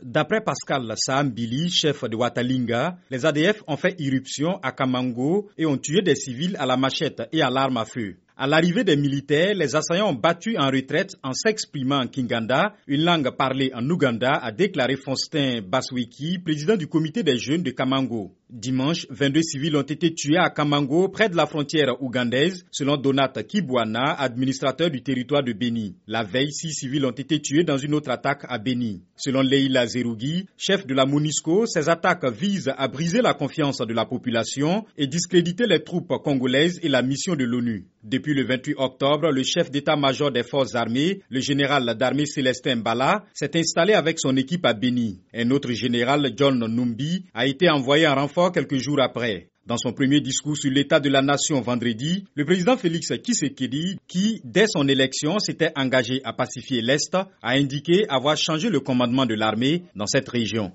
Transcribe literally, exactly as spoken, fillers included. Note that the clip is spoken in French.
D'après Pascal Sahambili, chef de Watalinga, les A D F ont fait irruption à Kamango et ont tué des civils à la machette et à l'arme à feu. À l'arrivée des militaires, les assaillants ont battu en retraite en s'exprimant en Kinganda, une langue parlée en Ouganda, a déclaré Faustin Basweki, président du comité des jeunes de Kamango. Dimanche, vingt-deux civils ont été tués à Kamango, près de la frontière ougandaise, selon Donat Kibwana, administrateur du territoire de Beni. La veille, six civils ont été tués dans une autre attaque à Beni. Selon Leila Zerougui, chef de la MONUSCO, ces attaques visent à briser la confiance de la population et discréditer les troupes congolaises et la mission de l'ONU. Depuis le vingt-huit octobre, le chef d'état-major des forces armées, le général d'armée Célestin Mbala, s'est installé avec son équipe à Beni. Un autre général, John Numbi, a été envoyé en renfort quelques jours après. Dans son premier discours sur l'état de la nation vendredi, le président Félix Tshisekedi, qui, dès son élection, s'était engagé à pacifier l'Est, a indiqué avoir changé le commandement de l'armée dans cette région.